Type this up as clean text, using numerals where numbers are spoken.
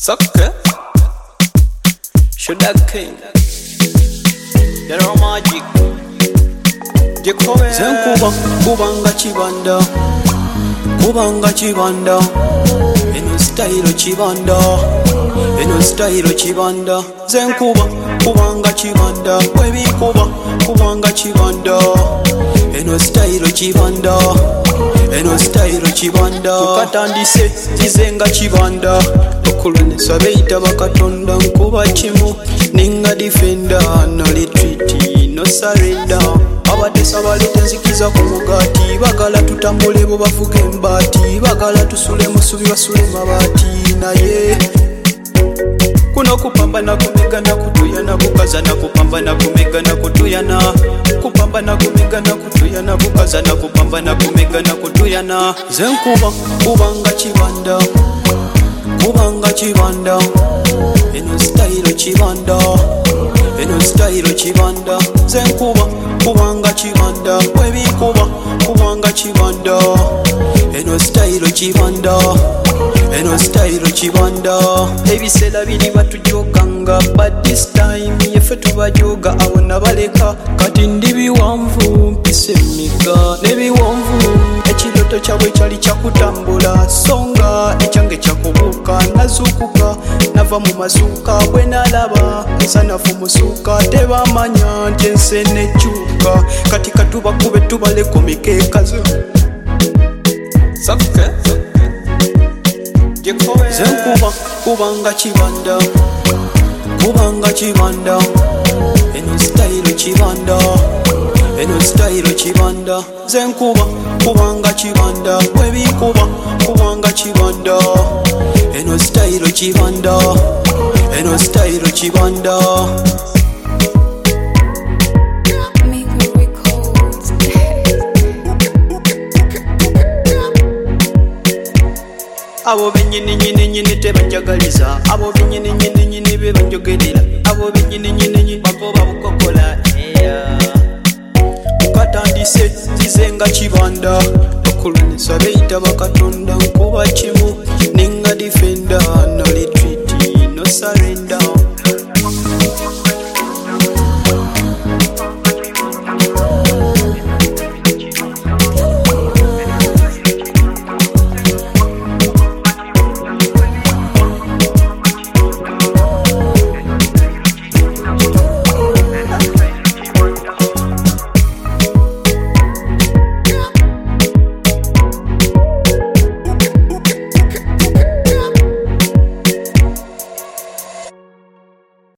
Sucker, Sugar King, Yellow Magic, Jacob. Zenkuba kubanga chibanda, kubanga chibanda, eno style chibanda, eno style chibanda. Zenkuba kubanga chibanda, webikuba kubanga chibanda, eno style chibanda, eno style chibanda. Tukatandise zizenga chibanda, okulonesa beita bakatonda nkuba chimu, ninga defender no retreat no surrender. Abadesa balete nzikiza ku mugati, bagala tutambule bo bavuga embati, bagala tusule musubi basule mabati. Naye kuno kupambana kumegana kutuyana, kukazana kupambana kumegana kutuyana, kupambana kumegana kutuyana, kukazana kupambana kumegana kutuyana. Zenkuba kubanga chibanda, kubanga chibanda, eno style chibanda, eno style chibanda. Zenkuba kubanga chibanda, webikuba kubanga chibanda, eno style chibanda, eno style chibanda. Ebisera biri batujoganga, but this time yefe tubajoga abona baleka. Kati ndi biwanvu mpise miga nebiwanvu, ekiroto kyabwe kyali kyakutambula, songa ekyange kyakubuuka. Nazukuka nava mu masuuka, bwe nalaba nsanafu musuuka, tebamanya nti ensi enekyuka. Kati katubakube tubaleko mikeekazo. Sucker, Jacob. Zenkuba kubanga chibanda, kubanga chibanda, eno style chibanda, eno style chibanda. Zenkuba kubanga chibanda, webikuba kubanga chibanda, eno style chibanda, eno style chibanda. Abo benyini nyini nyini tebanjagaliza, abo benyini nyini nyini bebanjogerera, abo benyini nyini nyini Bagoba bukokola, tukatandise zizenga chibanda, okulonesa beita bakatonda nkuba chimu, ninga